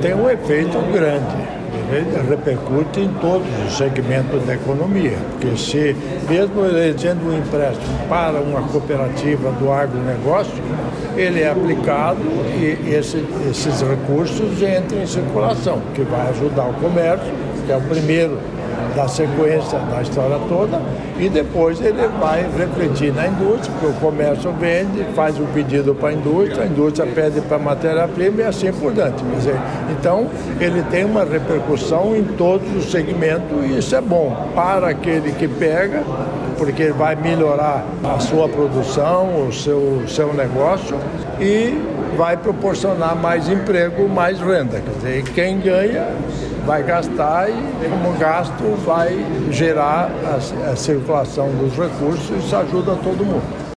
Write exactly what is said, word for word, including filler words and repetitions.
tem um efeito grande. Ele repercute em todos os segmentos da economia, porque se, mesmo ele sendo um empréstimo para uma cooperativa do agronegócio, ele é aplicado e esse, esses recursos entram em circulação, que vai ajudar o comércio, que é o primeiro da sequência da história toda, e depois ele vai refletir na indústria, porque o comércio vende, faz o pedido para a indústria, a indústria pede para a matéria-prima e assim por diante. Quer dizer, então, ele tem uma repercussão em todos os segmentos e isso é bom para aquele que pega, porque ele vai melhorar a sua produção, o seu, seu negócio e vai proporcionar mais emprego, mais renda. Quer dizer, quem ganha vai gastar e, como gasto, vai gerar a, a circulação dos recursos e isso ajuda todo mundo.